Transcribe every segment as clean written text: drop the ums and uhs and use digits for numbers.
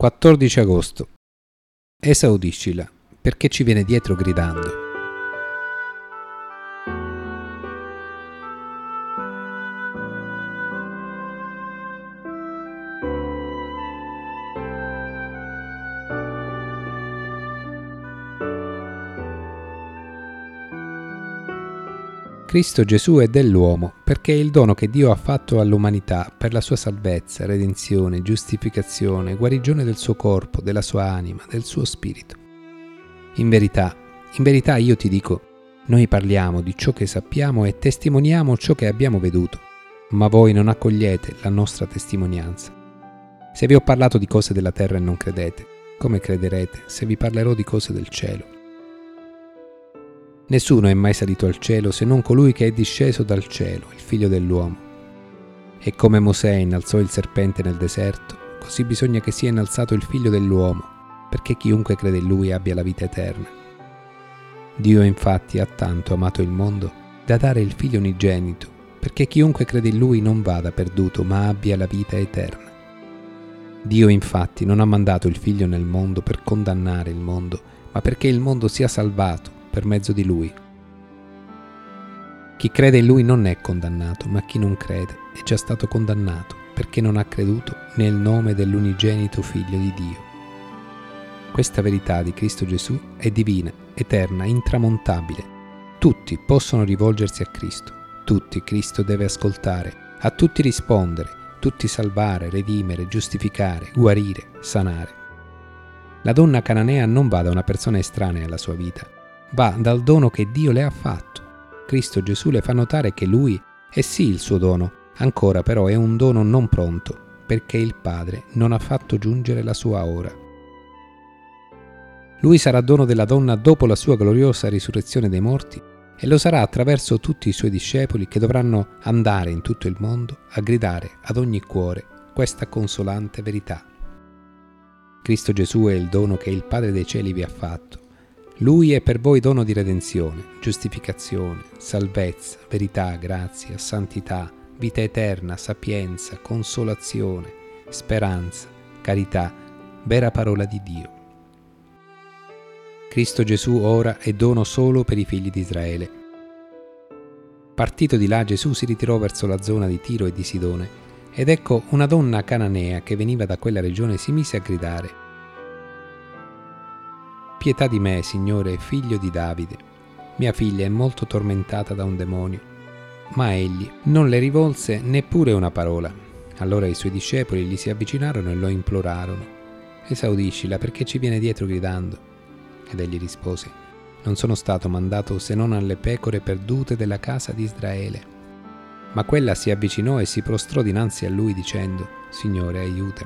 14 agosto. Esaudiscila, perché ci viene dietro gridando. Cristo Gesù è dell'uomo, perché è il dono che Dio ha fatto all'umanità per la sua salvezza, redenzione, giustificazione, guarigione del suo corpo, della sua anima, del suo spirito. In verità io ti dico, noi parliamo di ciò che sappiamo e testimoniamo ciò che abbiamo veduto, ma voi non accogliete la nostra testimonianza. Se vi ho parlato di cose della terra e non credete, come crederete se vi parlerò di cose del cielo? Nessuno è mai salito al cielo se non colui che è disceso dal cielo, il Figlio dell'uomo. E come Mosè innalzò il serpente nel deserto, così bisogna che sia innalzato il Figlio dell'uomo, perché chiunque crede in Lui abbia la vita eterna. Dio infatti ha tanto amato il mondo da dare il Figlio unigenito, perché chiunque crede in Lui non vada perduto, ma abbia la vita eterna. Dio infatti non ha mandato il Figlio nel mondo per condannare il mondo, ma perché il mondo sia salvato per mezzo di Lui. Chi crede in Lui non è condannato, ma chi non crede è già stato condannato, perché non ha creduto nel nome dell'unigenito Figlio di Dio. Questa verità di Cristo Gesù è divina, eterna, intramontabile. Tutti possono rivolgersi a Cristo, tutti Cristo deve ascoltare, a tutti rispondere, tutti salvare, redimere, giustificare, guarire, sanare. La donna cananea non va da una persona estranea alla sua vita, va dal dono che Dio le ha fatto. Cristo Gesù le fa notare che Lui è sì il suo dono, ancora però è un dono non pronto, perché il Padre non ha fatto giungere la sua ora. Lui sarà dono della donna dopo la sua gloriosa risurrezione dai morti e lo sarà attraverso tutti i suoi discepoli che dovranno andare in tutto il mondo a gridare ad ogni cuore questa consolante verità. Cristo Gesù è il dono che il Padre dei cieli vi ha fatto. Lui è per voi dono di redenzione, giustificazione, salvezza, verità, grazia, santità, vita eterna, sapienza, consolazione, speranza, carità, vera parola di Dio. Cristo Gesù ora è dono solo per i figli di Israele. Partito di là, Gesù si ritirò verso la zona di Tiro e di Sidone, ed ecco una donna cananea che veniva da quella regione si mise a gridare: «Pietà di me, Signore, figlio di Davide. Mia figlia è molto tormentata da un demonio». Ma egli non le rivolse neppure una parola. Allora i suoi discepoli gli si avvicinarono e lo implorarono: «Esaudiscila, perché ci viene dietro gridando». Ed egli rispose: «Non sono stato mandato se non alle pecore perdute della casa di Israele». Ma quella si avvicinò e si prostrò dinanzi a lui dicendo: «Signore, aiutami».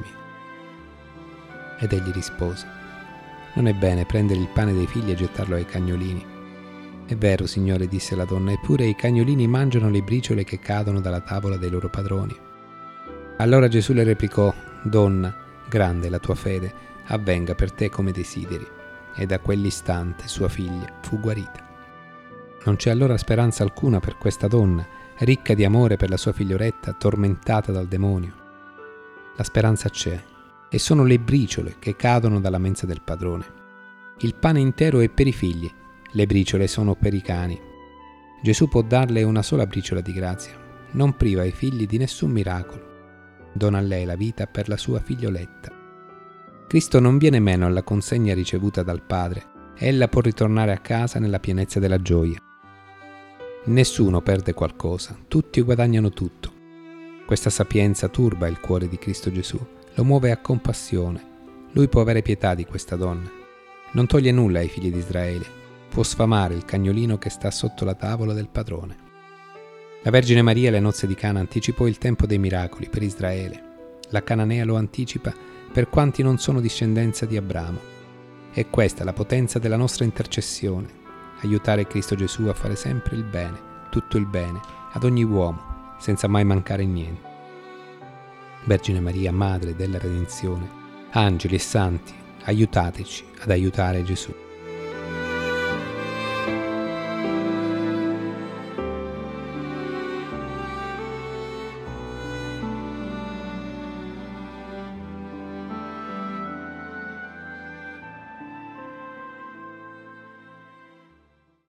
Ed egli rispose: «Non è bene prendere il pane dei figli e gettarlo ai cagnolini». «È vero, Signore», disse la donna, «eppure i cagnolini mangiano le briciole che cadono dalla tavola dei loro padroni». Allora Gesù le replicò: «Donna, grande è la tua fede, avvenga per te come desideri». E da quell'istante sua figlia fu guarita. Non c'è allora speranza alcuna per questa donna, ricca di amore per la sua figlioletta, tormentata dal demonio. La speranza c'è, e sono le briciole che cadono dalla mensa del padrone. Il pane intero è per i figli, le briciole sono per i cani. Gesù può darle una sola briciola di grazia, non priva i figli di nessun miracolo. Dona a lei la vita per la sua figlioletta. Cristo non viene meno alla consegna ricevuta dal Padre, ella può ritornare a casa nella pienezza della gioia. Nessuno perde qualcosa, tutti guadagnano tutto. Questa sapienza turba il cuore di Cristo Gesù, lo muove a compassione. Lui può avere pietà di questa donna. Non toglie nulla ai figli di Israele, può sfamare il cagnolino che sta sotto la tavola del padrone. La Vergine Maria alle nozze di Cana anticipò il tempo dei miracoli per Israele. La cananea lo anticipa per quanti non sono discendenza di Abramo. E questa è la potenza della nostra intercessione: aiutare Cristo Gesù a fare sempre il bene, tutto il bene, ad ogni uomo, senza mai mancare niente. Vergine Maria, Madre della Redenzione, angeli e santi, aiutateci ad aiutare Gesù.